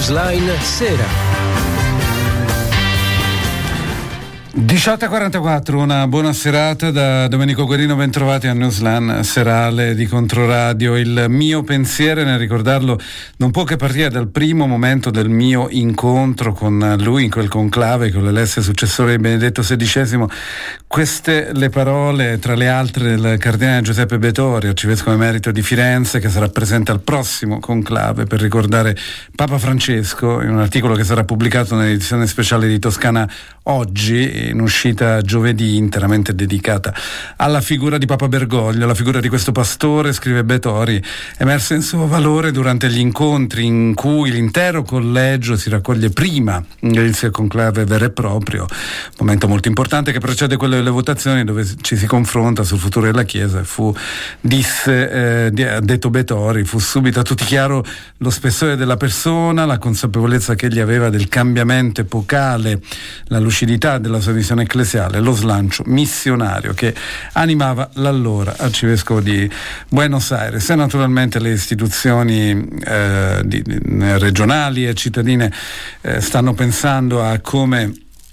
Newsline Sera. 18:44, una buona serata da Domenico Guarino, bentrovati a Newsline serale di Controradio. Il mio pensiero, nel ricordarlo, non può che partire dal primo momento del mio incontro con lui in quel conclave con l'elesse successore di Benedetto XVI. Queste le parole, tra le altre, del cardinale Giuseppe Bettori, arcivescovo emerito di Firenze, che sarà presente al prossimo conclave per ricordare Papa Francesco, in un articolo che sarà pubblicato nell'edizione speciale di Toscana oggi, in uscita giovedì, interamente dedicata alla figura di Papa Bergoglio. La figura di questo pastore, scrive Bettori, emerse in suo valore durante gli incontri in cui l'intero collegio si raccoglie prima del conclave vero e proprio, momento molto importante che precede quello delle votazioni, dove ci si confronta sul futuro della Chiesa. Ha detto Bettori, fu subito a tutti chiaro lo spessore della persona, la consapevolezza che egli aveva del cambiamento epocale, la lucidità della sua visione ecclesiale, lo slancio missionario che animava l'allora arcivescovo di Buenos Aires. E naturalmente le istituzioni regionali e cittadine stanno pensando a come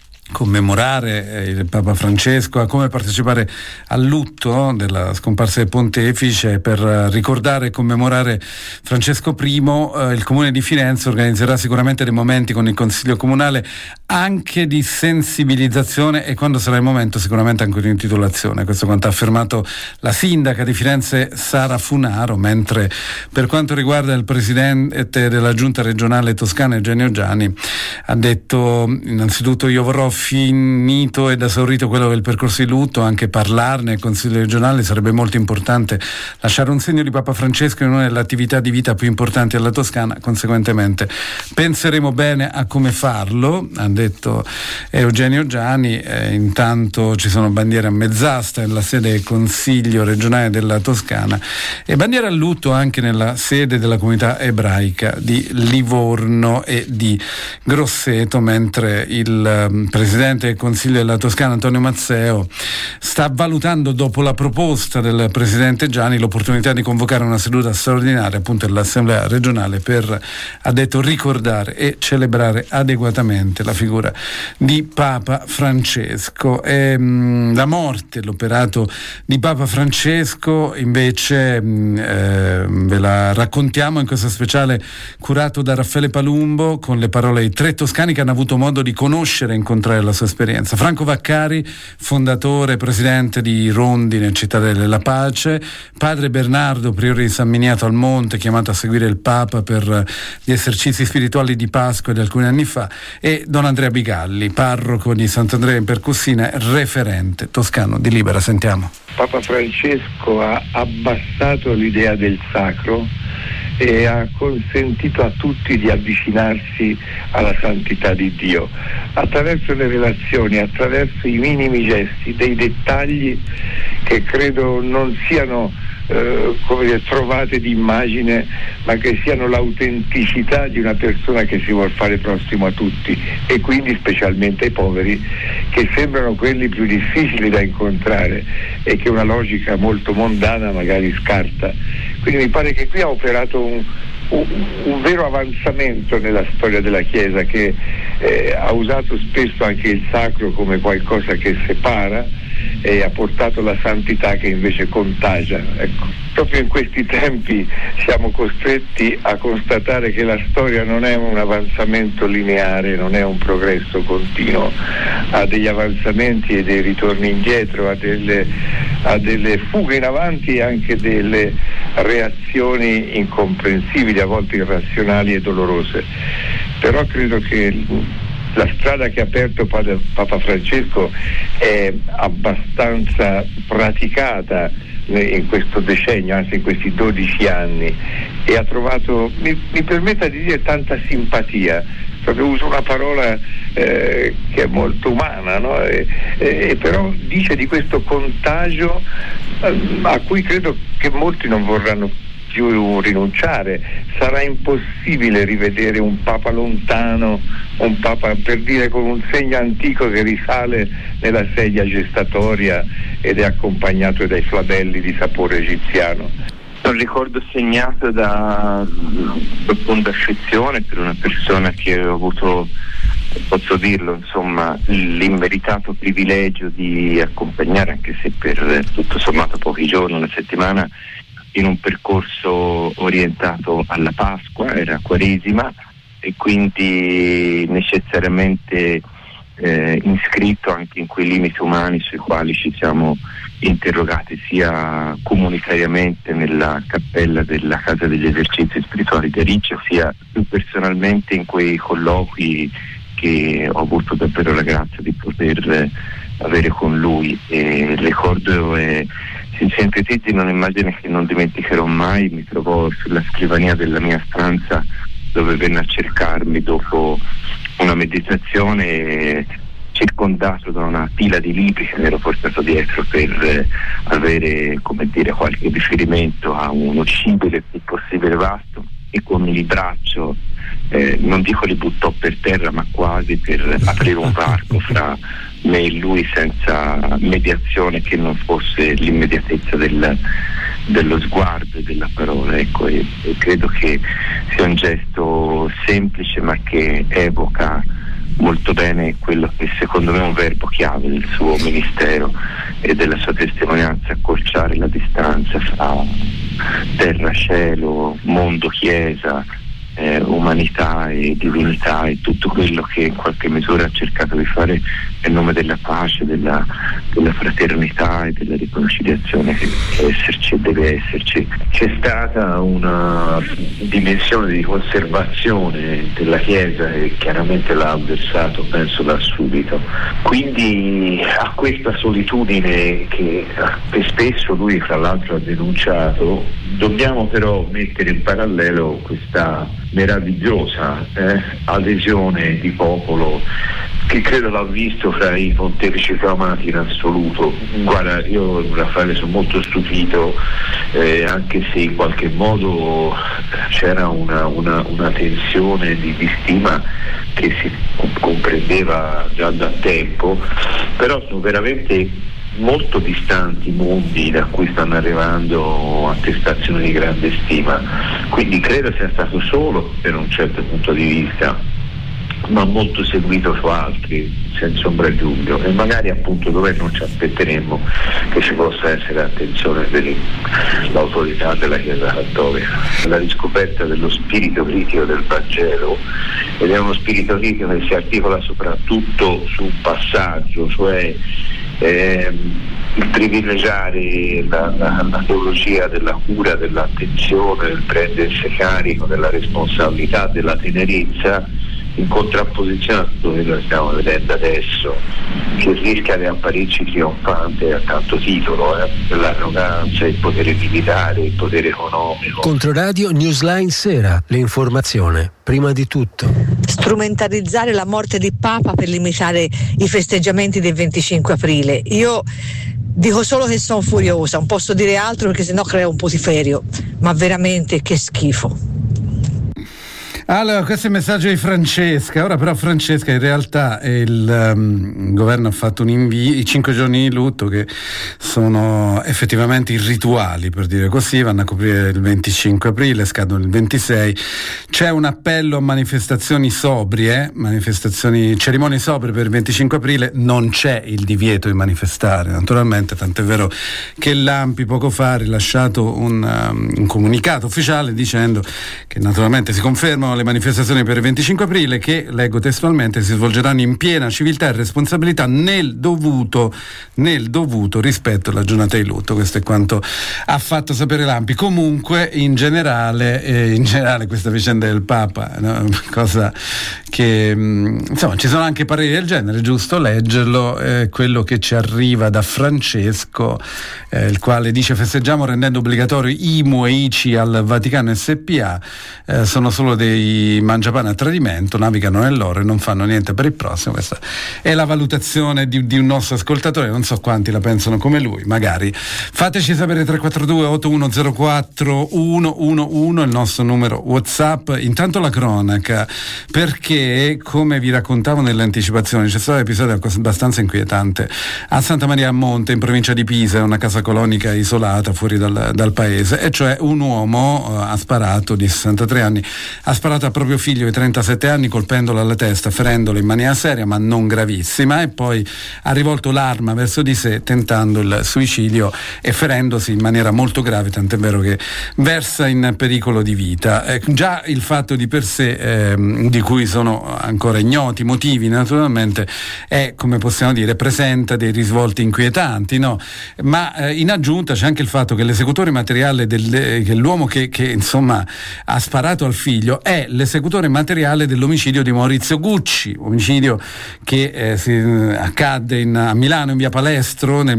commemorare il Papa Francesco, a come partecipare al lutto della scomparsa del pontefice. Per ricordare e commemorare Francesco I, il Comune di Firenze organizzerà sicuramente dei momenti con il Consiglio Comunale anche di sensibilizzazione e, quando sarà il momento, sicuramente anche di intitolazione. Questo quanto ha affermato la sindaca di Firenze Sara Funaro, mentre per quanto riguarda il presidente della giunta regionale toscana Eugenio Giani ha detto: innanzitutto io vorrò finito ed esaurito quello che è il percorso di lutto, anche parlarne al Consiglio regionale. Sarebbe molto importante lasciare un segno di Papa Francesco in una delle attività di vita più importanti della Toscana, conseguentemente penseremo bene a come farlo, ha detto Eugenio Giani. Intanto ci sono bandiere a mezz'asta nella sede del Consiglio regionale della Toscana e bandiere a lutto anche nella sede della comunità ebraica di Livorno e di Grosseto, mentre il Presidente del Consiglio della Toscana Antonio Mazzeo sta valutando, dopo la proposta del Presidente Giani, l'opportunità di convocare una seduta straordinaria appunto dell'Assemblea regionale per, ha detto, ricordare e celebrare adeguatamente la figura di Papa Francesco. La morte, l'operato di Papa Francesco invece ve la raccontiamo in questo speciale curato da Raffaele Palumbo, con le parole di tre toscani che hanno avuto modo di conoscere e incontrare la sua esperienza. Franco Vaccari, fondatore e presidente di Rondine, Cittadella della Pace; padre Bernardo, priore di San Miniato al Monte, chiamato a seguire il Papa per gli esercizi spirituali di Pasqua di alcuni anni fa; e don Andrea Bigalli, parroco di Sant'Andrea in Percussina, referente toscano di Libera. Sentiamo. Papa Francesco ha abbassato l'idea del sacro e ha consentito a tutti di avvicinarsi alla santità di Dio attraverso le relazioni, attraverso i minimi gesti, dei dettagli che credo non siano trovate di immagine, ma che siano l'autenticità di una persona che si vuol fare prossimo a tutti, e quindi specialmente ai poveri, che sembrano quelli più difficili da incontrare e che una logica molto mondana magari scarta. Quindi mi pare che qui ha operato un vero avanzamento nella storia della Chiesa, che ha usato spesso anche il sacro come qualcosa che separa e ha portato la santità che invece contagia. Ecco, proprio in questi tempi siamo costretti a constatare che la storia non è un avanzamento lineare, non è un progresso continuo, ha degli avanzamenti e dei ritorni indietro, ha delle fughe in avanti e anche delle reazioni incomprensibili, a volte irrazionali e dolorose. Però credo che la strada che ha aperto Papa Francesco è abbastanza praticata in questo decennio, anzi in questi 12 anni, e ha trovato, mi permetta di dire, tanta simpatia. Proprio uso una parola che è molto umana, no? E però dice di questo contagio a cui credo che molti non vorranno più rinunciare. Sarà impossibile rivedere un Papa lontano, un Papa, per dire, con un segno antico che risale nella sedia gestatoria ed è accompagnato dai flagelli di sapore egiziano. Un ricordo segnato da profonda affezione per una persona che ho avuto, posso dirlo, insomma, l'immeritato privilegio di accompagnare, anche se per tutto sommato pochi giorni, una settimana, in un percorso orientato alla Pasqua, era Quaresima, e quindi necessariamente iscritto anche in quei limiti umani sui quali ci siamo interrogati sia comunitariamente nella cappella della Casa degli Esercizi Spirituali di Ariccia, sia più personalmente in quei colloqui che ho avuto davvero la grazia di poter avere con lui. E il ricordo si sintetizza in un'immagine che non dimenticherò mai. Mi trovò sulla scrivania della mia stanza, dove venne a cercarmi dopo una meditazione, circondato da una pila di libri che mi ero portato dietro per avere, come dire, qualche riferimento a uno scibile più possibile vasto, e con il braccio non dico li buttò per terra, ma quasi, per aprire un varco fra me e lui, senza mediazione che non fosse l'immediatezza dello sguardo e della parola. Ecco, e credo che sia un gesto semplice ma che evoca molto bene quello che secondo me è un verbo chiave del suo ministero e della sua testimonianza: accorciare la distanza fra terra, cielo, mondo, chiesa, umanità e divinità, e tutto quello che in qualche misura ha cercato di fare nel nome della pace, della fraternità e della riconciliazione che può esserci e deve esserci. C'è stata una dimensione di conservazione della Chiesa e chiaramente l'ha avversato, penso, da subito. Quindi a questa solitudine che spesso lui fra l'altro ha denunciato, dobbiamo però mettere in parallelo questa meravigliosa adesione di popolo che credo l'ha visto fra i pontefici acclamati in assoluto. Guarda, io, Raffaele, sono molto stupito, anche se in qualche modo c'era una tensione di stima che si comprendeva già da tempo, però sono veramente molto distanti mondi da cui stanno arrivando attestazioni di grande stima, quindi credo sia stato solo per un certo punto di vista, ma molto seguito su altri, senza ombra di dubbio, e magari appunto dove non ci aspetteremmo che ci possa essere attenzione dell'autorità della Chiesa Cattolica. La riscoperta dello spirito critico del Vangelo, ed è uno spirito critico che si articola soprattutto su un passaggio, cioè il privilegiare la teologia della cura, dell'attenzione, del prendersi carico della responsabilità, della tenerezza, in contrapposizione a tutto quello che stiamo vedendo adesso, che rischia di apparirci trionfante a tanto titolo, l'arroganza, il potere militare, il potere economico. Controradio Newsline Sera, l'informazione prima di tutto. Strumentalizzare la morte di Papa per limitare i festeggiamenti del 25 aprile. Io dico solo che sono furiosa, non posso dire altro perché sennò creo un putiferio, ma veramente che schifo. Allora, questo è il messaggio di Francesca. Ora però Francesca, in realtà il governo ha fatto un invito, i 5 giorni di lutto, che sono effettivamente irrituali, per dire così, vanno a coprire il 25 aprile, scadono il 26. C'è un appello a manifestazioni sobrie, cerimonie sobrie per il 25 aprile, non c'è il divieto di manifestare, naturalmente, tant'è vero che l'ANPI poco fa ha rilasciato un comunicato ufficiale dicendo che naturalmente si confermano le manifestazioni per il 25 aprile che, leggo testualmente, si svolgeranno in piena civiltà e responsabilità nel dovuto rispetto alla giornata di lutto. Questo è quanto ha fatto sapere l'ANPI. Comunque in generale questa vicenda del Papa, no? Cosa che insomma ci sono anche pareri del genere, giusto leggerlo, quello che ci arriva da Francesco, il quale dice: festeggiamo rendendo obbligatorio IMU e ICI al Vaticano SPA, sono solo dei i mangiapane a tradimento navigano nell'oro e non fanno niente per il prossimo. Questa è la valutazione di un nostro ascoltatore, non so quanti la pensano come lui, magari. Fateci sapere 342 8104 111 il nostro numero WhatsApp. Intanto la cronaca, perché come vi raccontavo nell'anticipazione c'è stato un episodio abbastanza inquietante a Santa Maria a Monte, in provincia di Pisa, una casa colonica isolata fuori dal paese, e cioè un uomo ha sparato, di 63 anni, ha sparato a proprio figlio di 37 anni colpendolo alla testa, ferendolo in maniera seria ma non gravissima, e poi ha rivolto l'arma verso di sé tentando il suicidio e ferendosi in maniera molto grave, tant'è vero che versa in pericolo di vita. Già il fatto di per sé, di cui sono ancora ignoti i motivi naturalmente, è, come possiamo dire, presenta dei risvolti inquietanti, no? Ma in aggiunta c'è anche il fatto che l'esecutore materiale che l'uomo che insomma ha sparato al figlio è l'esecutore materiale dell'omicidio di Maurizio Gucci, omicidio che accadde a Milano in via Palestro nel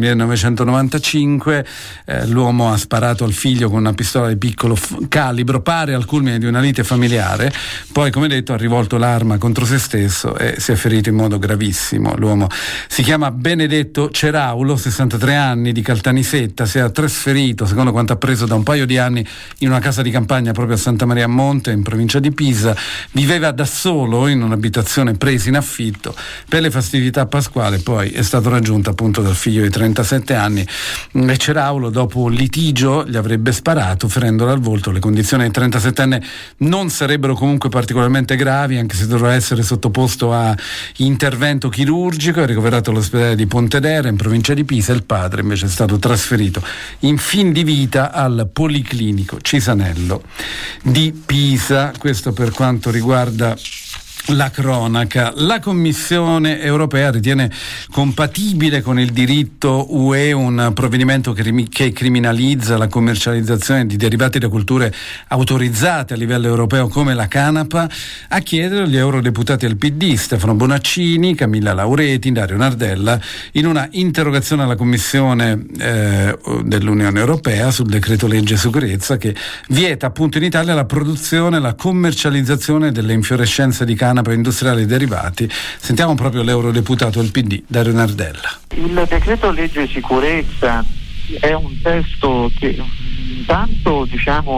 1995. L'uomo ha sparato al figlio con una pistola di piccolo calibro, pare al culmine di una lite familiare, poi, come detto, ha rivolto l'arma contro se stesso e si è ferito in modo gravissimo. L'uomo si chiama Benedetto Ceraulo, 63 anni, di Caltanissetta, si è trasferito, secondo quanto appreso, da un paio di anni in una casa di campagna proprio a Santa Maria a Monte, in provincia di Pisa. Viveva da solo in un'abitazione presa in affitto. Per le festività pasquali poi è stato raggiunto appunto dal figlio di 37 anni e Ceraulo, dopo un litigio, gli avrebbe sparato ferendolo al volto. Le condizioni del 37enne non sarebbero comunque particolarmente gravi, anche se dovrà essere sottoposto a intervento chirurgico. È ricoverato all'ospedale di Pontedera in provincia di Pisa. Il padre invece è stato trasferito in fin di vita al Policlinico Cisanello di Pisa. Questo per quanto riguarda la cronaca. La Commissione europea ritiene compatibile con il diritto UE un provvedimento che criminalizza la commercializzazione di derivati da colture autorizzate a livello europeo come la canapa. A chiedere gli eurodeputati del PD Stefano Bonaccini, Camilla Laureti, Dario Nardella, in una interrogazione alla Commissione dell'Unione Europea sul decreto legge sicurezza, che vieta appunto in Italia la produzione e la commercializzazione delle infiorescenze di canapa industriali derivati. Sentiamo proprio l'eurodeputato del PD Dario Nardella. Il decreto legge sicurezza è un testo che intanto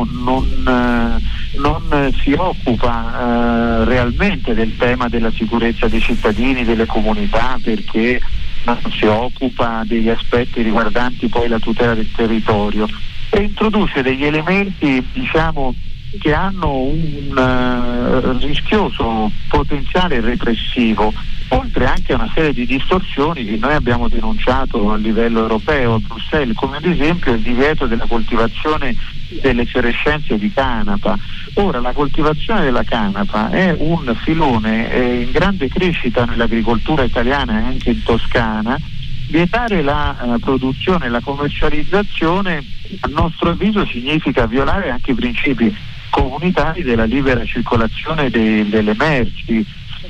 non si occupa realmente del tema della sicurezza dei cittadini, delle comunità, perché non si occupa degli aspetti riguardanti poi la tutela del territorio, e introduce degli elementi che hanno un rischioso potenziale repressivo, oltre anche a una serie di distorsioni che noi abbiamo denunciato a livello europeo, a Bruxelles, come ad esempio il divieto della coltivazione delle infiorescenze di canapa. Ora, la coltivazione della canapa è un filone in grande crescita nell'agricoltura italiana e anche in Toscana. Vietare la produzione e la commercializzazione, a nostro avviso, significa violare anche i principi comunitari della libera circolazione delle merci,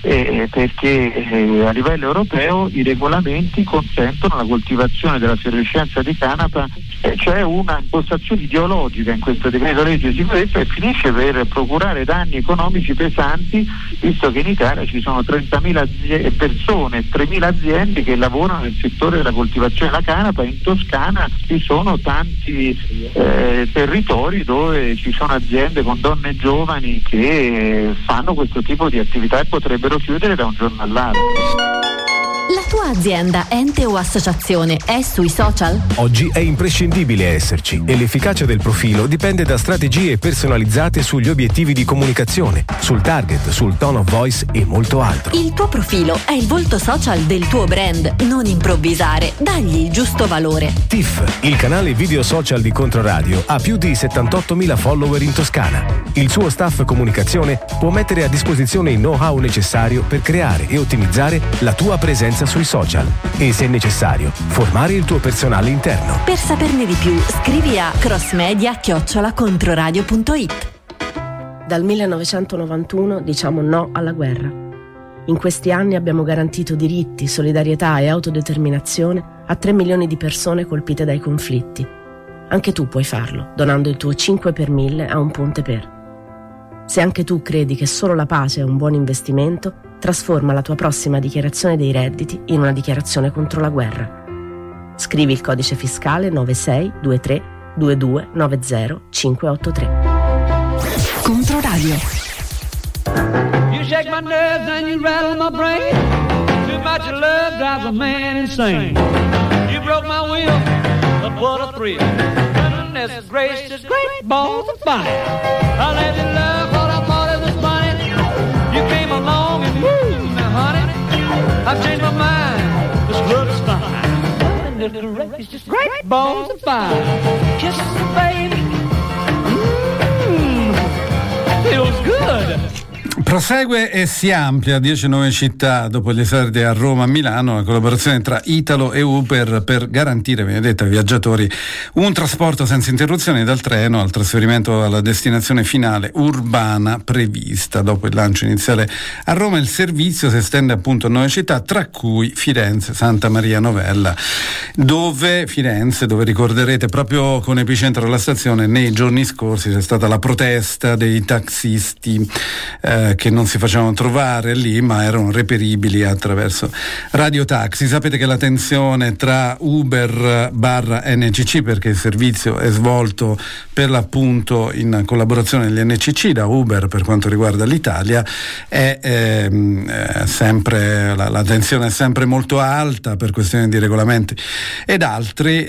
perché a livello europeo i regolamenti consentono la coltivazione della fiorescenza di canapa. C'è una impostazione ideologica in questo decreto legge di sicurezza, e finisce per procurare danni economici pesanti, visto che in Italia ci sono 30.000 persone, 3.000 aziende che lavorano nel settore della coltivazione della canapa. In Toscana ci sono tanti territori dove ci sono aziende con donne giovani che fanno questo tipo di attività e potrebbero chiudere da un giorno all'altro. La tua azienda, ente o associazione è sui social? Oggi è imprescindibile esserci, e l'efficacia del profilo dipende da strategie personalizzate sugli obiettivi di comunicazione, sul target, sul tone of voice e molto altro. Il tuo profilo è il volto social del tuo brand, non improvvisare, dagli il giusto valore. TIFF, il canale video social di Controradio, ha più di 78.000 follower in Toscana. Il suo staff comunicazione può mettere a disposizione il know-how necessario per creare e ottimizzare la tua presenza sui social e, se necessario, formare il tuo personale interno. Per saperne di più, scrivi a crossmedia@controradio.it. Dal 1991 diciamo no alla guerra. In questi anni abbiamo garantito diritti, solidarietà e autodeterminazione a 3 milioni di persone colpite dai conflitti. Anche tu puoi farlo, donando il tuo 5 per 1000 a Un Ponte Per. Se anche tu credi che solo la pace è un buon investimento, trasforma la tua prossima dichiarazione dei redditi in una dichiarazione contro la guerra. Scrivi il codice fiscale 9623 22 90 583. Controradio. You shake my nerves and you rattle my brain. Too much love drives a man insane. You broke my will, but what a thrill. Goodness gracious, great balls of fire. I let you love what I thought it was funny. You came along and moved me, honey. I've changed my mind, this looks fine. Goodness gracious, great balls of fire. Kisses, baby. Feels good. Prosegue e si amplia a 10 nuove città dopo gli esordi a Roma e Milano la collaborazione tra Italo e Uber per garantire, viene detto, ai viaggiatori un trasporto senza interruzioni dal treno al trasferimento alla destinazione finale urbana prevista. Dopo il lancio iniziale a Roma il servizio si estende appunto a 9 città, tra cui Firenze, Santa Maria Novella, dove ricorderete proprio con epicentro alla stazione nei giorni scorsi c'è stata la protesta dei taxisti che non si facevano trovare lì ma erano reperibili attraverso Radio Taxi. Sapete che la tensione tra Uber barra NCC, perché il servizio è svolto per l'appunto in collaborazione degli NCC da Uber per quanto riguarda l'Italia, è sempre la tensione è sempre molto alta per questioni di regolamenti ed altri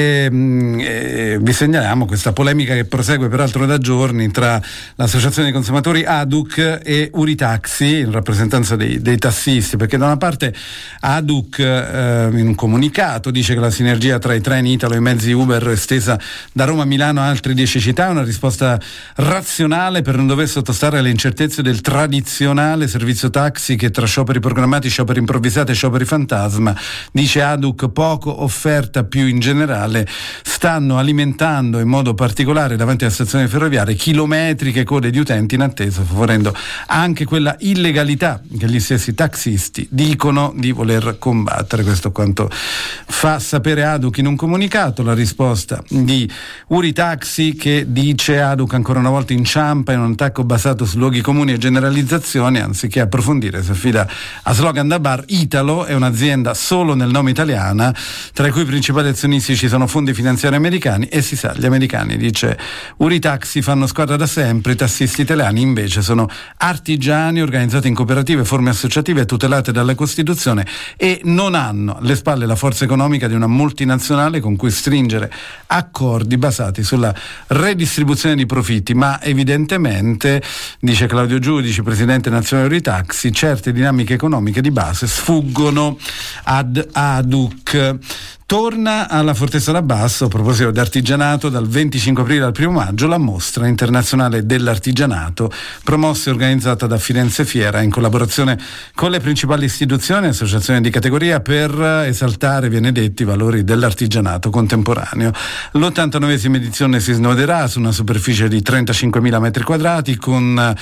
e vi segnaliamo questa polemica che prosegue peraltro da giorni tra l'associazione dei consumatori ADUC e Uritaxi in rappresentanza dei tassisti, perché da una parte ADUC in un comunicato dice che la sinergia tra i treni Italo e i mezzi Uber estesa da Roma a Milano a altre 10 città è una risposta razionale per non dover sottostare alle incertezze del tradizionale servizio taxi che tra scioperi programmati, scioperi improvvisati e scioperi fantasma, dice ADUC, poco offerta più in generale, stanno alimentando in modo particolare davanti alle stazioni ferroviarie chilometriche code di utenti in attesa, favorendo anche quella illegalità che gli stessi taxisti dicono di voler combattere. Questo quanto fa sapere ADUC in un comunicato. La risposta di Uritaxi che dice ADUC ancora una volta inciampa in un attacco basato su luoghi comuni e generalizzazioni, anziché approfondire si affida a slogan da bar. Italo è un'azienda solo nel nome italiana, tra i cui principali azionisti ci sono fondi finanziari americani e si sa, gli americani, dice Uritaxi, fanno squadra da sempre, i tassisti italiani invece sono artigiani organizzati in cooperative, forme associative tutelate dalla Costituzione e non hanno alle spalle la forza economica di una multinazionale con cui stringere accordi basati sulla redistribuzione di profitti, ma evidentemente, dice Claudio Giudici, presidente nazionale Uritaxi, certe dinamiche economiche di base sfuggono ad ADUC. Torna alla Fortezza d'Abbasso, a proposito di artigianato, dal 25 aprile al 1 maggio la mostra internazionale dell'artigianato, promossa e organizzata da Firenze Fiera in collaborazione con le principali istituzioni e associazioni di categoria per esaltare, viene detto, i valori dell'artigianato contemporaneo. L'89esima edizione si snoderà su una superficie di 35.000 metri quadrati con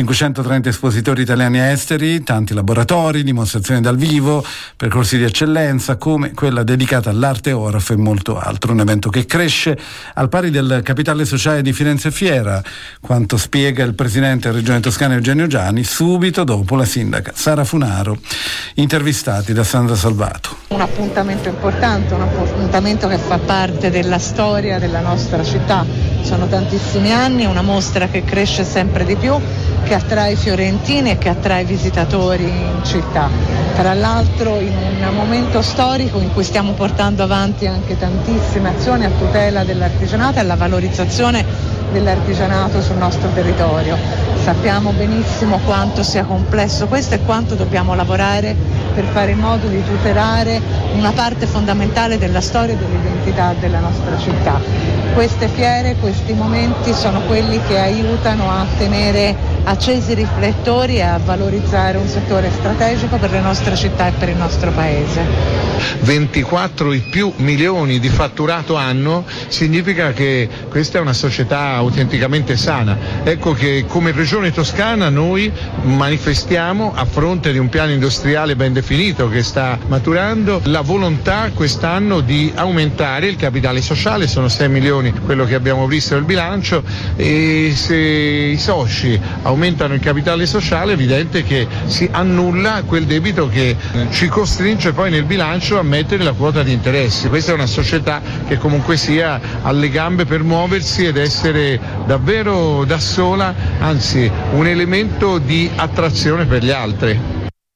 530 espositori italiani e esteri, tanti laboratori, dimostrazioni dal vivo, percorsi di eccellenza come quella dedicata all'arte Orff e molto altro. Un evento che cresce al pari del capitale sociale di Firenze Fiera, quanto spiega il presidente della Regione Toscana Eugenio Giani subito dopo la sindaca Sara Funaro, intervistati da Sandra Salvato. Un appuntamento importante, un appuntamento che fa parte della storia della nostra città. Sono tantissimi anni, una mostra che cresce sempre di più, che attrae fiorentini e che attrae visitatori in città. Tra l'altro in un momento storico in cui stiamo portando avanti anche tantissime azioni a tutela dell'artigianato e alla valorizzazione dell'artigianato sul nostro territorio. Sappiamo benissimo quanto sia complesso questo e quanto dobbiamo lavorare per fare in modo di tutelare una parte fondamentale della storia e dell'identità della nostra città. Queste fiere, questi momenti sono quelli che aiutano a tenere accesi i riflettori e a valorizzare un settore strategico per le nostre città e per il nostro paese. 24 e più milioni di fatturato anno, significa che questa è una società autenticamente sana. Ecco che come Regione Toscana noi manifestiamo, a fronte di un piano industriale ben definito che sta maturando, la volontà quest'anno di aumentare il capitale sociale. Sono 6 milioni quello che abbiamo visto nel bilancio, e se i soci aumentano il capitale sociale è evidente che si annulla quel debito che ci costringe poi nel bilancio a mettere la quota di interessi. Questa è una società che comunque sia alle gambe per muoversi ed essere davvero da sola, anzi un elemento di attrazione per gli altri.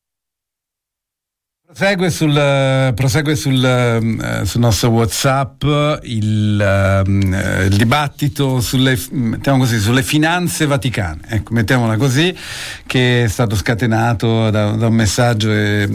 Prosegue sul nostro WhatsApp il dibattito sulle finanze vaticane, ecco, mettiamola così, che è stato scatenato da un messaggio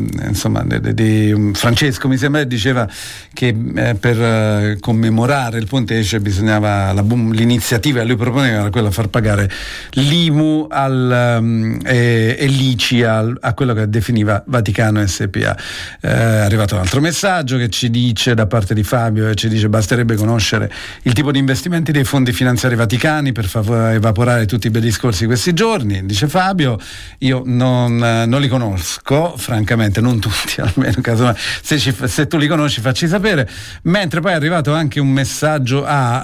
di Francesco, mi sembra, diceva che per commemorare il pontefice bisognava l'iniziativa che lui proponeva era quella di far pagare l'IMU e l'ICI a quello che definiva Vaticano SPA. È arrivato un altro messaggio che ci dice, da parte di Fabio, e ci dice: basterebbe conoscere il tipo di investimenti dei fondi finanziari vaticani per far evaporare tutti i bei discorsi di questi giorni. Dice Fabio, io non li conosco, francamente, non tutti, almeno se tu li conosci facci sapere. Mentre poi è arrivato anche un messaggio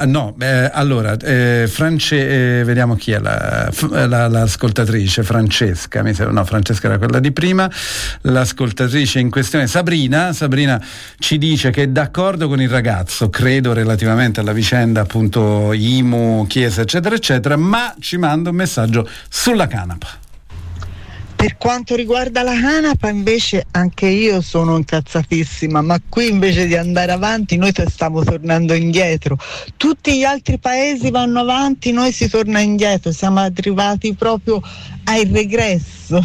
vediamo chi è l'ascoltatrice, Francesca, Francesca era quella di prima, l'ascoltatrice in questione Sabrina ci dice che è d'accordo con il ragazzo, credo relativamente alla vicenda appunto IMU, Chiesa eccetera eccetera, ma ci manda un messaggio sulla canapa. Per quanto riguarda la canapa invece anche io sono incazzatissima, ma qui invece di andare avanti noi stiamo tornando indietro. Tutti gli altri paesi vanno avanti, noi si torna indietro, siamo arrivati proprio al regresso.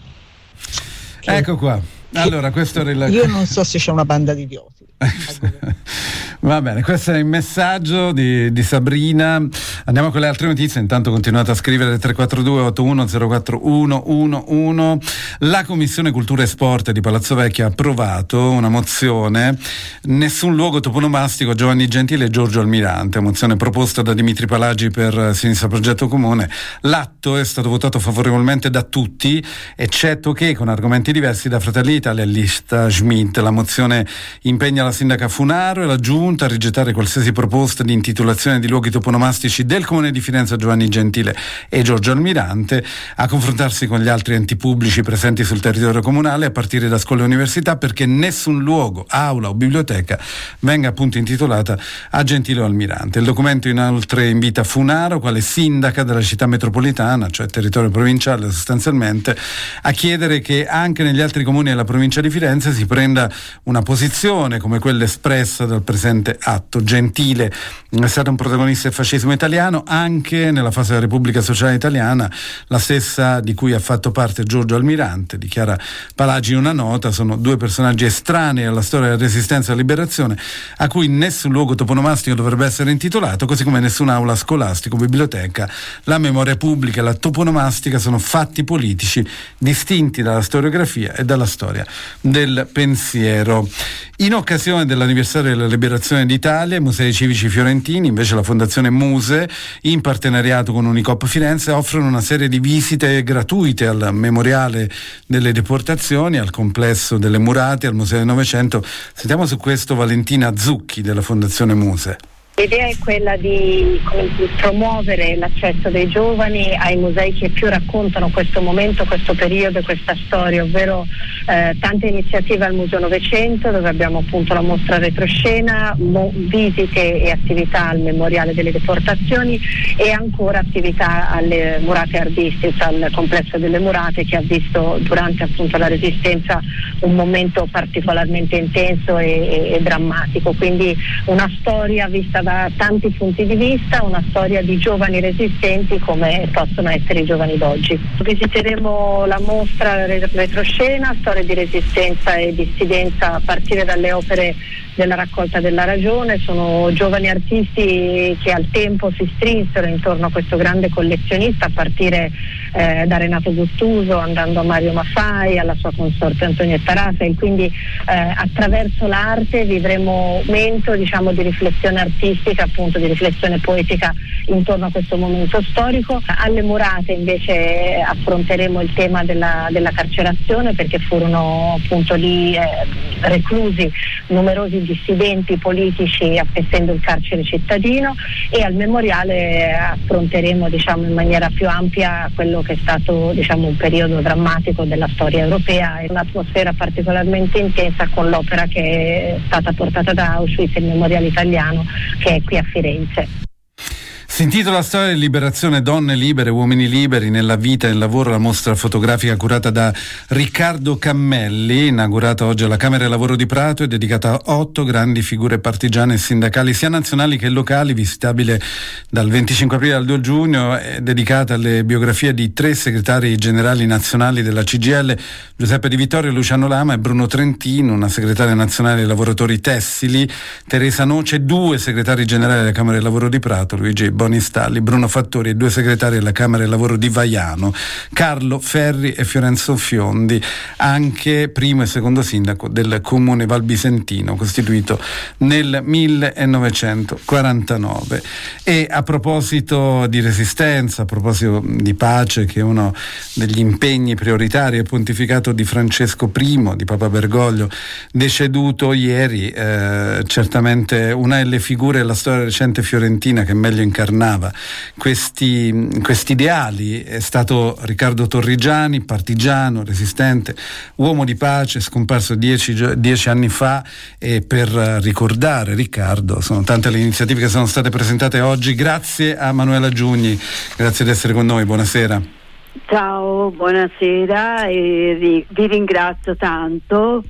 Ecco qua. Allora, questo era io non so se c'è una banda di idioti. Va bene, questo è il messaggio di Sabrina. Andiamo con le altre notizie. Intanto continuate a scrivere 342 81 04111. La Commissione Cultura e Sport di Palazzo Vecchio ha approvato una mozione nessun luogo toponomastico Giovanni Gentile e Giorgio Almirante, mozione proposta da Dimitri Palagi per Sinistra Progetto Comune. L'atto è stato votato favorevolmente da tutti, eccetto che con argomenti diversi da Fratelli d'Italia e Lista Schmidt. La mozione impegna la sindaca Funaro e la Giunta a rigettare qualsiasi proposta di intitolazione di luoghi toponomastici del Comune di Firenze a Giovanni Gentile e Giorgio Almirante, a confrontarsi con gli altri enti pubblici presenti sul territorio comunale, a partire da scuole e università, perché nessun luogo, aula o biblioteca venga appunto intitolata a Gentile o Almirante. Il documento inoltre invita Funaro, quale sindaca della città metropolitana, cioè territorio provinciale sostanzialmente, a chiedere che anche negli altri comuni della provincia di Firenze si prenda una posizione come quella espressa dal presente atto. Gentile è stato un protagonista del fascismo italiano anche nella fase della Repubblica Sociale Italiana, la stessa di cui ha fatto parte Giorgio Almirante, dichiara Palagi in una nota. Sono due personaggi estranei alla storia della Resistenza e della Liberazione, a cui nessun luogo toponomastico dovrebbe essere intitolato, così come nessuna scolastica o biblioteca. La memoria pubblica e la toponomastica sono fatti politici distinti dalla storiografia e dalla storia del pensiero. In occasione dell'anniversario della liberazione d'Italia, i musei civici fiorentini, invece la Fondazione Muse, in partenariato con Unicop Firenze, offrono una serie di visite gratuite al memoriale delle deportazioni, al complesso delle Murate, al Museo del Novecento. Sentiamo su questo Valentina Zucchi della Fondazione Muse. L'idea è quella di promuovere l'accesso dei giovani ai musei che più raccontano questo momento, questo periodo, questa storia, ovvero tante iniziative al Museo Novecento, dove abbiamo appunto la mostra retroscena, visite e attività al Memoriale delle Deportazioni e ancora attività alle Murate Ardistiz, al complesso delle Murate, che ha visto durante appunto la Resistenza un momento particolarmente intenso e drammatico, quindi una storia vista da tanti punti di vista, una storia di giovani resistenti come possono essere i giovani d'oggi. Visiteremo la mostra retroscena, storie di resistenza e dissidenza a partire dalle opere della raccolta della ragione. Sono giovani artisti che al tempo si strinsero intorno a questo grande collezionista, a partire da Renato Guttuso, andando a Mario Maffai, alla sua consorte Antonietta Raphael. Quindi attraverso l'arte vivremo un momento, diciamo, di riflessione artistica, appunto di riflessione poetica intorno a questo momento storico. Alle Murate invece affronteremo il tema della carcerazione, perché furono appunto lì reclusi numerosi dissidenti politici, essendo il carcere cittadino, e al Memoriale affronteremo, diciamo, in maniera più ampia quello che è stato, diciamo, un periodo drammatico della storia europea e un'atmosfera particolarmente intensa con l'opera che è stata portata da Auschwitz, il Memoriale Italiano, che è qui a Firenze. Si intitola Storia di liberazione, donne libere, uomini liberi nella vita e nel lavoro, la mostra fotografica curata da Riccardo Cammelli, inaugurata oggi alla Camera del Lavoro di Prato, è dedicata a 8 grandi figure partigiane e sindacali sia nazionali che locali, visitabile dal 25 aprile al 2 giugno, è dedicata alle biografie di 3 segretari generali nazionali della CGIL, Giuseppe Di Vittorio, Luciano Lama e Bruno Trentino, una segretaria nazionale dei lavoratori tessili, Teresa Noce, 2 segretari generali della Camera del Lavoro di Prato, Luigi Bonistalli, Bruno Fattori, e 2 segretari della Camera del Lavoro di Vaiano, Carlo Ferri e Fiorenzo Fiondi, anche primo e secondo sindaco del comune valbisentino, costituito nel 1949. E a proposito di resistenza, a proposito di pace, che è uno degli impegni prioritari del pontificato di Francesco I, di Papa Bergoglio, deceduto ieri, certamente una delle figure della storia recente fiorentina che meglio incarnava questi ideali è stato Riccardo Torrigiani, partigiano, resistente, uomo di pace, scomparso 10 anni fa, e per ricordare Riccardo sono tante le iniziative che sono state presentate oggi. Grazie a Manuela Giugni, grazie di essere con noi, buonasera. Ciao, buonasera, e vi ringrazio tanto.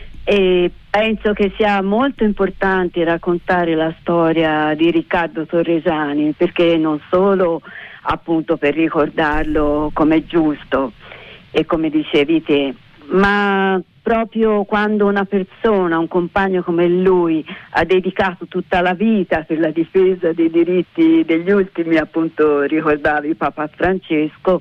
E penso che sia molto importante raccontare la storia di Riccardo Torrigiani, perché non solo appunto per ricordarlo come è giusto e come dicevi te, ma proprio quando una persona, un compagno come lui, ha dedicato tutta la vita per la difesa dei diritti degli ultimi, appunto ricordavi Papa Francesco,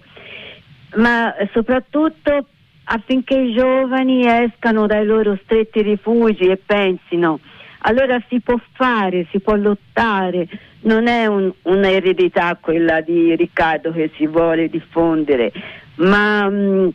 ma soprattutto affinché i giovani escano dai loro stretti rifugi e pensino, allora si può fare, si può lottare, non è un'eredità quella di Riccardo che si vuole diffondere, ma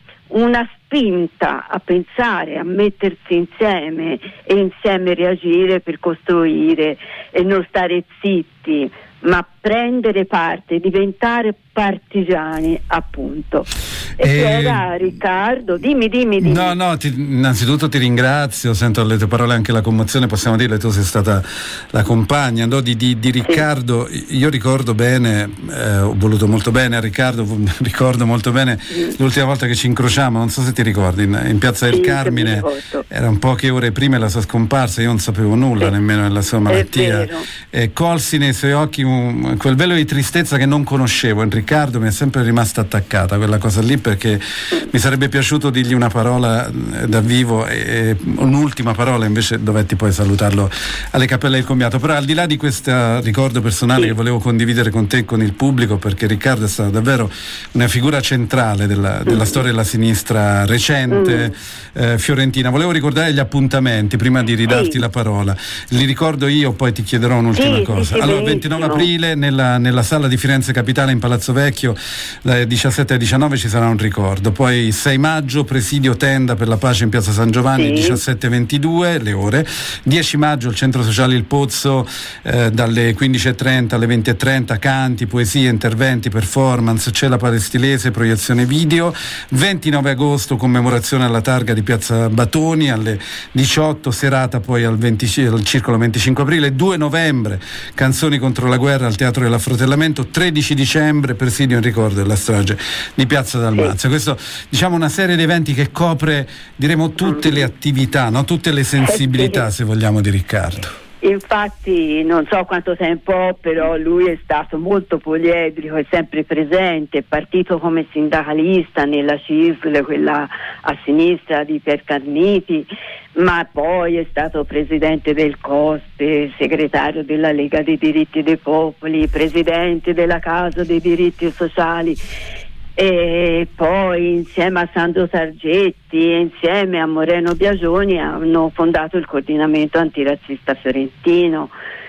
una spinta a pensare, a mettersi insieme e insieme reagire per costruire e non stare zitti, ma prendere parte, diventare partigiani, appunto. E c'era Riccardo, dimmi. No, innanzitutto ti ringrazio, sento alle tue parole anche la commozione, possiamo dirle, tu sei stata la compagna, no, di Riccardo. Sì. Io ricordo bene, ho voluto molto bene a Riccardo, ricordo molto bene l'ultima volta che ci incrociamo, non so se ti ricordi, in Piazza del Carmine, erano poche ore prima della sua scomparsa, io non sapevo nulla nemmeno della sua malattia, e colsi nei suoi occhi quel velo di tristezza che non conoscevo. In Riccardo mi è sempre rimasta attaccata quella cosa lì, perché mi sarebbe piaciuto dirgli una parola da vivo, e un'ultima parola, invece dovetti poi salutarlo alle Cappelle del Commiato. Però al di là di questo ricordo personale che volevo condividere con te e con il pubblico, perché Riccardo è stato davvero una figura centrale della storia della sinistra recente fiorentina. Volevo ricordare gli appuntamenti prima di ridarti la parola, li ricordo io, poi ti chiederò un'ultima cosa. Allora, il 29 aprile nella sala di Firenze Capitale in Palazzo Vecchio, dalle 17 alle 19 ci sarà un ricordo. Poi il 6 maggio presidio tenda per la pace in Piazza San Giovanni, 17:22 le ore. 10 maggio il Centro Sociale Il Pozzo, dalle 15:30 alle 20:30, canti, poesie, interventi, performance, Cella Palestinese, proiezione video. 29 agosto commemorazione alla targa di Piazza Batoni alle 18, serata poi al Circolo 25 aprile. 2 novembre canzoni contro la guerra al Teatro dell'Affrotellamento. 13 dicembre presidio in ricordo della strage di Piazza Dalmazia. Questo, diciamo, una serie di eventi che copre, diremo, tutte le attività, no? Tutte le sensibilità, se vogliamo, di Riccardo. Infatti non so quanto tempo, però lui è stato molto poliedrico, è sempre presente, è partito come sindacalista nella CISL, quella a sinistra di Pier Carniti, ma poi è stato presidente del COSPE, segretario della Lega dei diritti dei popoli, presidente della Casa dei diritti sociali, e poi insieme a Sandro Sargetti e insieme a Moreno Biagioni hanno fondato il coordinamento antirazzista fiorentino,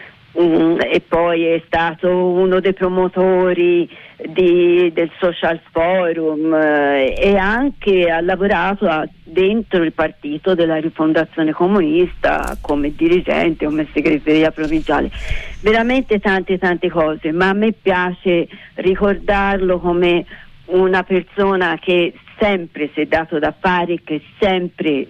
e poi è stato uno dei promotori del Social Forum, e anche ha lavorato dentro il partito della Rifondazione Comunista come dirigente, come segreteria provinciale, veramente tante cose, ma a me piace ricordarlo come una persona che sempre si è dato da fare, che sempre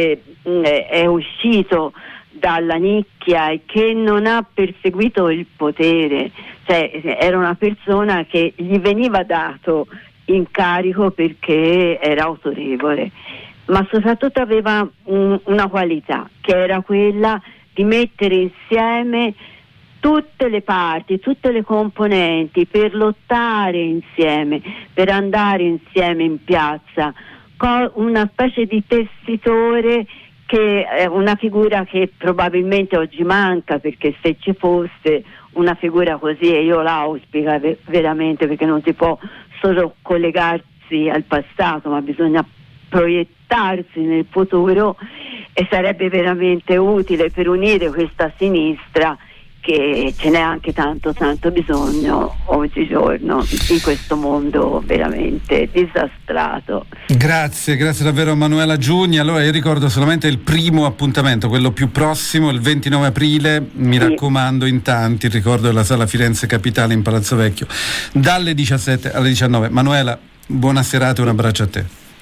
è uscito dalla nicchia e che non ha perseguito il potere, cioè era una persona che gli veniva dato incarico perché era autorevole, ma soprattutto aveva una qualità, che era quella di mettere insieme tutte le parti, tutte le componenti per lottare insieme, per andare insieme in piazza, con una specie di tessitore, che è una figura che probabilmente oggi manca, perché se ci fosse una figura così, e io la auspico veramente, perché non si può solo collegarsi al passato, ma bisogna proiettarsi nel futuro, e sarebbe veramente utile per unire questa sinistra, che ce n'è anche tanto bisogno oggigiorno in questo mondo veramente disastrato. Grazie davvero Manuela Giugni. Allora io ricordo solamente il primo appuntamento, quello più prossimo, il 29 aprile, mi raccomando, in tanti, ricordo della Sala Firenze Capitale in Palazzo Vecchio, dalle 17 alle 19. Manuela, buona serata e un abbraccio a te.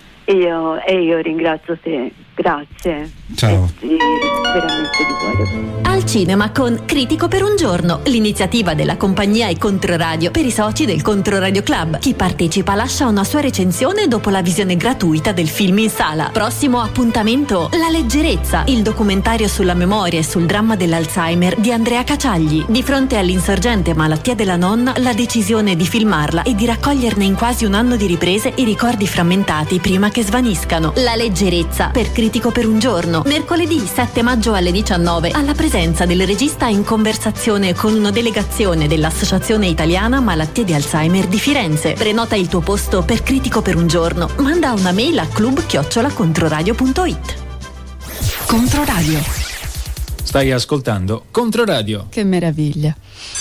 Io ringrazio te, grazie. Ciao. Veramente di cuore. Al cinema con Critico per un giorno, l'iniziativa della compagnia e Controradio per i soci del Controradio Club. Chi partecipa lascia una sua recensione dopo la visione gratuita del film in sala. Prossimo appuntamento, La leggerezza, il documentario sulla memoria e sul dramma dell'Alzheimer di Andrea Caciagli. Di fronte all'insorgente malattia della nonna, la decisione di filmarla e di raccoglierne in quasi un anno di riprese i ricordi frammentati prima che svaniscano. La leggerezza, per Critico per un giorno, mercoledì 7 maggio alle 19, alla presenza del regista in conversazione con una delegazione dell'Associazione Italiana Malattie di Alzheimer di Firenze. Prenota il tuo posto per Critico per un giorno, manda una mail a club@controradio.it. Controradio. Stai ascoltando Controradio. Che meraviglia.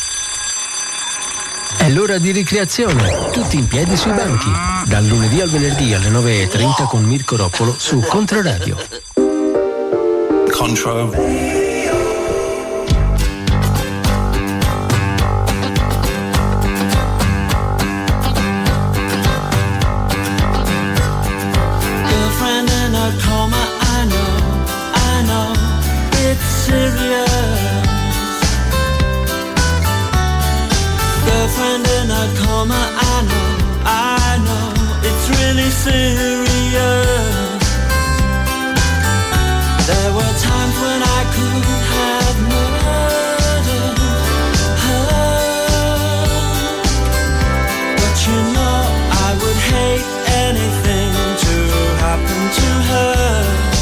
È l'ora di ricreazione, tutti in piedi sui banchi. Dal lunedì al venerdì alle 9:30 con Mirko Roppolo su Controradio. Control. Girlfriend in a coma, I know, it's serious. Girlfriend in a coma, I know, it's really serious. There were times when I could have murdered her, but you know I would hate anything to happen to her.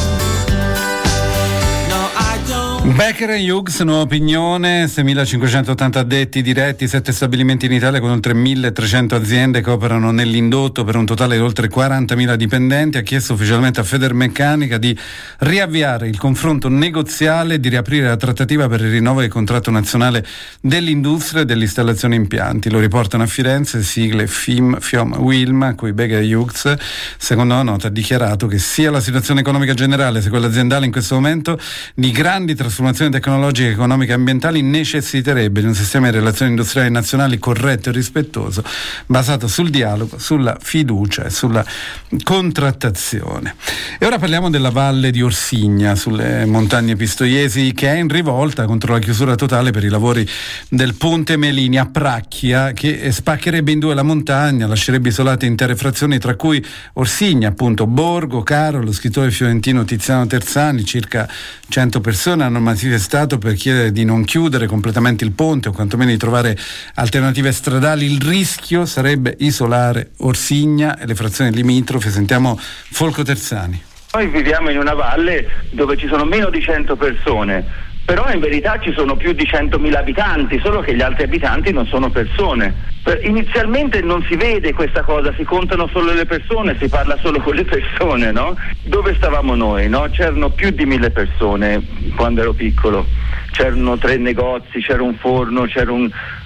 No, I don't. Becker & Hughes, nuova opinione, 6.580 addetti diretti, 7 stabilimenti in Italia con oltre 1.300 aziende che operano nell'indotto per un totale di oltre 40.000 dipendenti. Ha chiesto ufficialmente a Federmeccanica di riavviare il confronto negoziale e di riaprire la trattativa per il rinnovo del contratto nazionale dell'industria e dell'installazione impianti. Lo riportano a Firenze sigle FIOM Wilm, a cui Becker & Hughes, secondo la nota, ha dichiarato che sia la situazione economica generale sia quella aziendale in questo momento di grandi trasformazioni tecnologiche, economiche e ambientali necessiterebbe di un sistema di relazioni industriali nazionali corretto e rispettoso, basato sul dialogo, sulla fiducia e sulla contrattazione. E ora parliamo della Valle di Orsigna, sulle montagne pistoiesi, che è in rivolta contro la chiusura totale per i lavori del Ponte Melini a Pracchia, che spaccherebbe in due la montagna, lascerebbe isolate intere frazioni, tra cui Orsigna, appunto, Borgo Caro. Lo scrittore fiorentino Tiziano Terzani, circa 100 persone hanno manifestato per chiedere di non chiudere completamente il ponte o quantomeno di trovare alternative stradali. Il rischio sarebbe isolare Orsigna e le frazioni limitrofe. Sentiamo Folco Terzani. Noi viviamo in una valle dove ci sono meno di 100 persone, però in verità ci sono più di 100.000 abitanti, solo che gli altri abitanti non sono persone. Inizialmente non si vede questa cosa, si contano solo le persone, si parla solo con le persone, no? Dove stavamo noi, no? C'erano più di 1.000 persone quando ero piccolo, c'erano 3 negozi, c'era un forno, c'era un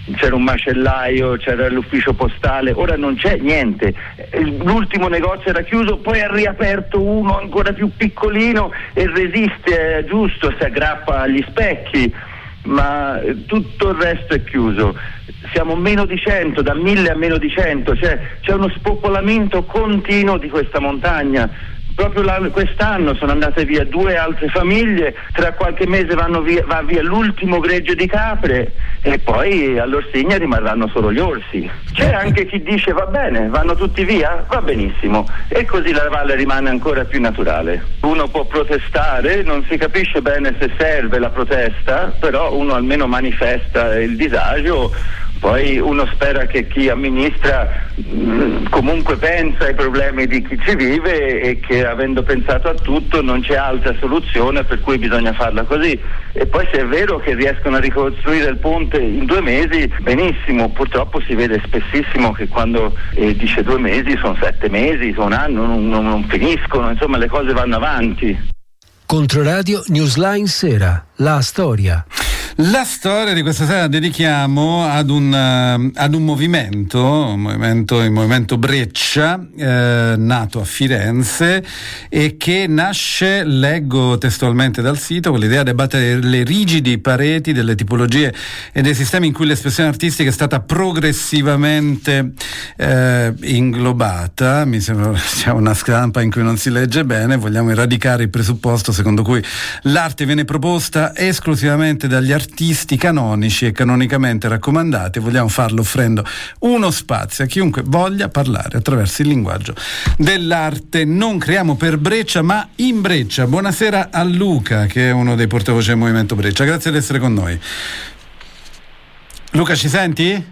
macellaio, c'era l'ufficio postale, ora non c'è niente. L'ultimo negozio era chiuso, poi ha riaperto uno ancora più piccolino e resiste, è giusto, si aggrappa agli specchi, ma tutto il resto è chiuso. Siamo meno di 100, da 1.000 a meno di 100, c'è uno spopolamento continuo di questa montagna. Proprio quest'anno sono andate via 2 altre famiglie, tra qualche mese va via l'ultimo gregge di capre e poi all'Orsigna rimarranno solo gli orsi. C'è anche chi dice va bene, vanno tutti via, va benissimo, e così la valle rimane ancora più naturale. Uno può protestare, non si capisce bene se serve la protesta, però uno almeno manifesta il disagio. Poi uno spera che chi amministra comunque pensa ai problemi di chi ci vive e che, avendo pensato a tutto, non c'è altra soluzione per cui bisogna farla così. E poi se è vero che riescono a ricostruire il ponte in 2 mesi, benissimo. Purtroppo si vede spessissimo che quando dice 2 mesi sono 7 mesi, sono un anno, non finiscono, insomma le cose vanno avanti. Controradio Newsline Sera, la storia. La storia di questa sera dedichiamo ad un movimento, il movimento Breccia, nato a Firenze e che nasce, leggo testualmente dal sito, con l'idea di abbattere le rigidi pareti delle tipologie e dei sistemi in cui l'espressione artistica è stata progressivamente inglobata. Mi sembra sia una stampa in cui non si legge bene. Vogliamo eradicare il presupposto secondo cui l'arte viene proposta esclusivamente dagli artisti canonici e canonicamente raccomandati, e vogliamo farlo offrendo uno spazio a chiunque voglia parlare attraverso il linguaggio dell'arte. Non creiamo per Breccia ma in Breccia. Buonasera a Luca, che è uno dei portavoce del movimento Breccia, grazie di essere con noi. Luca, ci senti?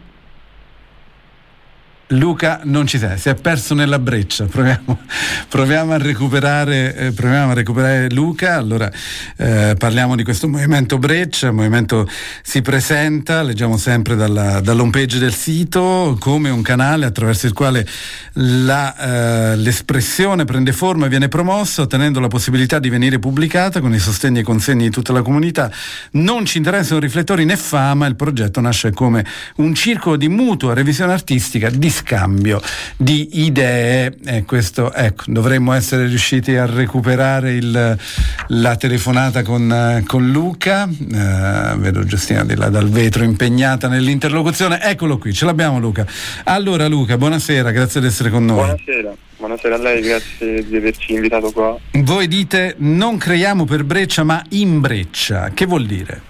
Luca non ci sei, si è perso nella breccia. Proviamo a recuperare Luca. Allora parliamo di questo movimento Breccia. Il movimento si presenta, leggiamo sempre dall'home page del sito, come un canale attraverso il quale l'espressione prende forma e viene promossa, ottenendo la possibilità di venire pubblicata con i sostegni e consegni di tutta la comunità. Non ci interessano riflettori né fama. Il progetto nasce come un circolo di mutua revisione artistica, di scambio di idee, e questo, ecco, dovremmo essere riusciti a recuperare la telefonata con Luca. Vedo Giustina di là dal vetro impegnata nell'interlocuzione. Eccolo qui, ce l'abbiamo Luca. Allora Luca, buonasera, grazie di essere con noi. Buonasera a lei, grazie di averci invitato qua. Voi dite non creiamo per Breccia ma in Breccia, che vuol dire?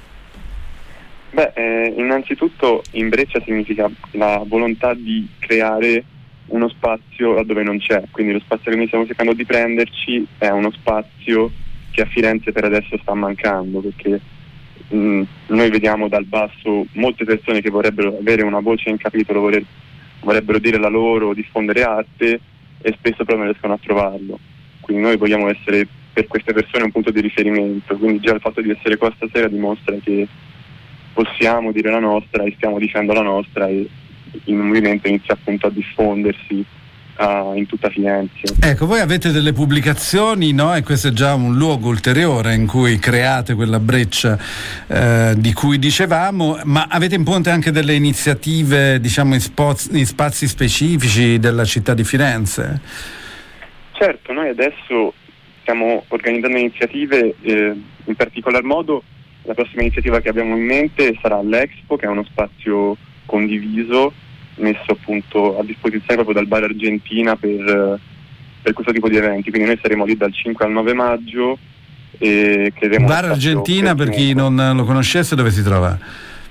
Innanzitutto in Breccia significa la volontà di creare uno spazio laddove non c'è, quindi lo spazio che noi stiamo cercando di prenderci è uno spazio che a Firenze per adesso sta mancando, perché noi vediamo dal basso molte persone che vorrebbero avere una voce in capitolo, vorrebbero dire la loro, diffondere arte, e spesso però non riescono a trovarlo. Quindi noi vogliamo essere per queste persone un punto di riferimento, quindi già il fatto di essere qua stasera dimostra che possiamo dire la nostra e stiamo dicendo la nostra, e il movimento inizia appunto a diffondersi in tutta Firenze. Ecco, voi avete delle pubblicazioni, no? E questo è già un luogo ulteriore in cui create quella Breccia di cui dicevamo, ma avete in ponte anche delle iniziative, diciamo, in spazi specifici della città di Firenze? Certo, noi adesso stiamo organizzando iniziative, in particolar modo la prossima iniziativa che abbiamo in mente sarà l'Expo, che è uno spazio condiviso messo appunto a disposizione proprio dal Bar Argentina per questo tipo di eventi. Quindi noi saremo lì dal 5 al 9 maggio e Bar Argentina, per chi non lo conoscesse, dove si trova?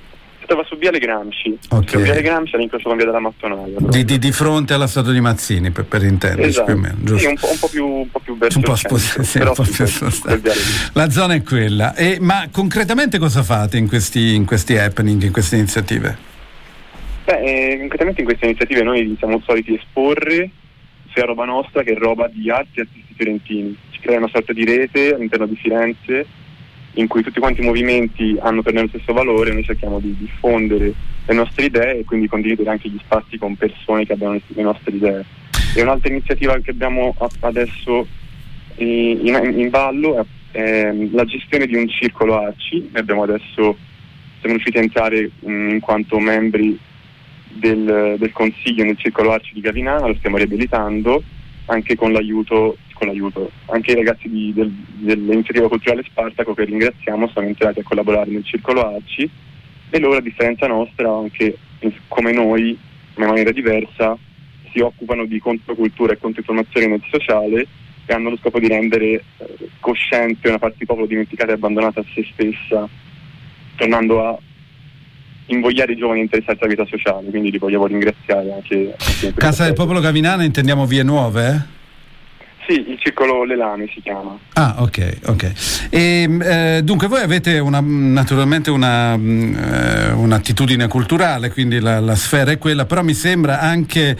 Si trova su Viale Gramsci, Okay. Viale Gramsci all'incrocio con Via della Mattonaia. Di fronte alla statua di Mazzini, per intenderci, Esatto. più o meno, giusto? Sì, un po' più verso il centro, sì, però un po' sì, più quel viale lì. La zona è quella. Ma concretamente cosa fate in questi happening, in queste iniziative? Concretamente in queste iniziative noi siamo soliti esporre sia roba nostra che roba di altri artisti fiorentini. Si crea una sorta di rete all'interno di Firenze in cui tutti quanti i movimenti hanno per noi lo stesso valore, noi cerchiamo di diffondere le nostre idee e quindi condividere anche gli spazi con persone che abbiano le nostre idee. E un'altra iniziativa che abbiamo adesso in ballo è la gestione di un circolo Arci. Noi siamo riusciti a entrare in quanto membri del consiglio nel circolo Arci di Gavinana, lo stiamo riabilitando anche con l'aiuto anche i ragazzi dell'iniziativa culturale Spartaco, che ringraziamo, sono entrati a collaborare nel circolo Arci e loro, a differenza nostra, anche come noi, ma in maniera diversa, si occupano di controcultura e controinformazione nel sociale e hanno lo scopo di rendere cosciente una parte di popolo dimenticata e abbandonata a se stessa, tornando a invogliare i giovani a interessarsi alla vita sociale. Quindi li vogliamo ringraziare anche Casa del Popolo Gavinana, intendiamo Vie Nuove? Sì, il circolo Le Lame si chiama. Ah, ok. E dunque voi avete naturalmente un'attitudine culturale, quindi la sfera è quella, però mi sembra anche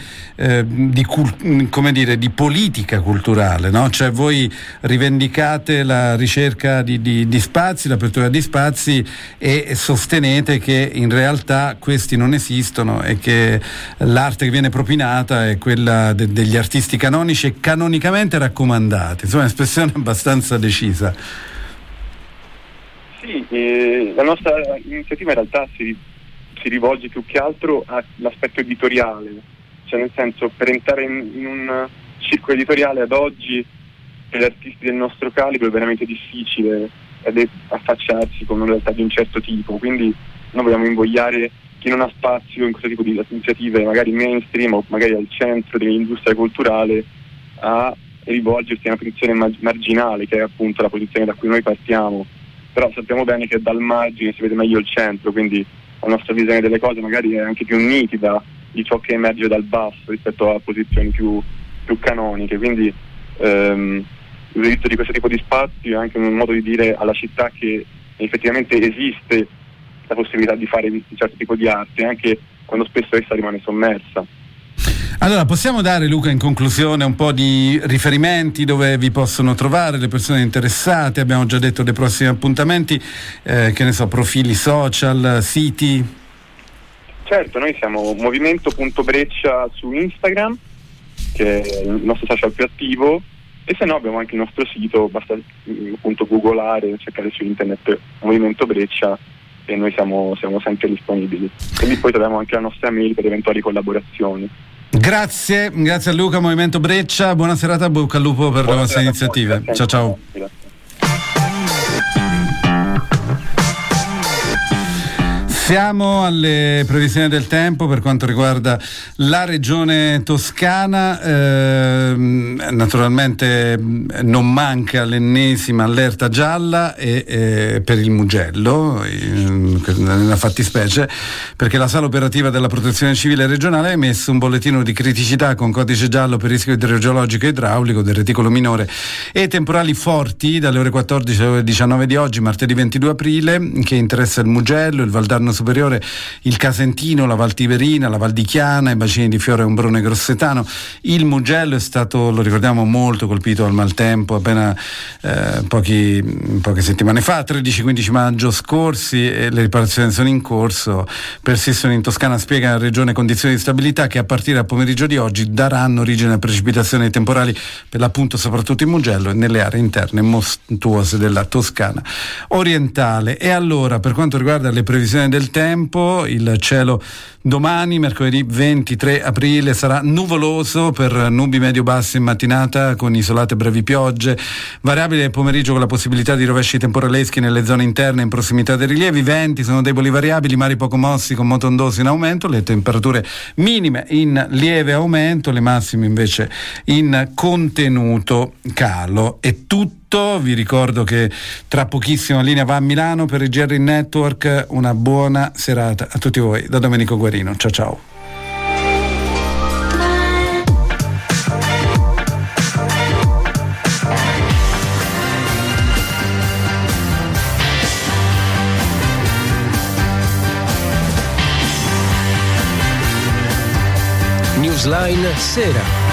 di politica culturale, no? Cioè voi rivendicate la ricerca di spazi, l'apertura di spazi e sostenete che in realtà questi non esistono e che l'arte che viene propinata è quella degli artisti canonici e canonicamente raccomandati. Insomma, è un'espressione abbastanza decisa. Sì, la nostra iniziativa in realtà si rivolge più che altro all'aspetto editoriale, cioè nel senso, per entrare in un circolo editoriale ad oggi per gli artisti del nostro calibro è veramente difficile affacciarsi con una realtà di un certo tipo, quindi noi vogliamo invogliare chi non ha spazio in questo tipo di iniziative, magari mainstream o magari al centro dell'industria culturale, a rivolgersi a una posizione marginale, che è appunto la posizione da cui noi partiamo. Però sappiamo bene che dal margine si vede meglio il centro, quindi la nostra visione delle cose magari è anche più nitida di ciò che emerge dal basso rispetto a posizioni più canoniche. Quindi l'utilizzo di questo tipo di spazi è anche un modo di dire alla città che effettivamente esiste la possibilità di fare un certo tipo di arte, anche quando spesso essa rimane sommersa. Allora, possiamo dare, Luca, in conclusione un po' di riferimenti dove vi possono trovare le persone interessate? Abbiamo già detto dei prossimi appuntamenti, profili social, siti? Certo, noi siamo movimento.breccia su Instagram, che è il nostro social più attivo, e se no abbiamo anche il nostro sito, basta appunto googolare, cercare su internet Movimento Breccia e noi siamo sempre disponibili. Quindi poi troviamo anche la nostra mail per eventuali collaborazioni. Grazie a Luca, Movimento Breccia, buona serata, bocca al lupo per le vostre iniziative. Ciao. Siamo alle previsioni del tempo per quanto riguarda la regione toscana. Naturalmente non manca l'ennesima allerta gialla per il Mugello, nella fattispecie, perché la sala operativa della Protezione Civile regionale ha emesso un bollettino di criticità con codice giallo per rischio idrogeologico e idraulico del reticolo minore e temporali forti dalle ore 14 alle ore 19 di oggi, martedì 22 aprile, che interessa il Mugello, il Valdarno Superiore, il Casentino, la Val Tiberina, la Val di Chiana, i bacini di Fiore, Ombrone e Grossetano. Il Mugello è stato, lo ricordiamo, molto colpito dal maltempo appena poche settimane fa, 13-15 maggio scorsi, e le riparazioni sono in corso. Persistono in Toscana, spiega la regione, condizioni di stabilità che a partire dal pomeriggio di oggi daranno origine a precipitazioni temporali, per l'appunto soprattutto in Mugello e nelle aree interne montuose della Toscana orientale. E allora, per quanto riguarda le previsioni del tempo, il cielo domani, mercoledì 23 aprile, sarà nuvoloso per nubi medio-basse in mattinata con isolate brevi piogge, variabile nel pomeriggio con la possibilità di rovesci temporaleschi nelle zone interne in prossimità dei rilievi. Venti sono deboli variabili, mari poco mossi con moto ondoso in aumento, le temperature minime in lieve aumento, le massime invece in contenuto calo. È tutto tutto, vi ricordo che tra pochissimo la linea va a Milano per il GR Network. Una buona serata a tutti voi da Domenico Guarino, ciao ciao. Newsline Sera.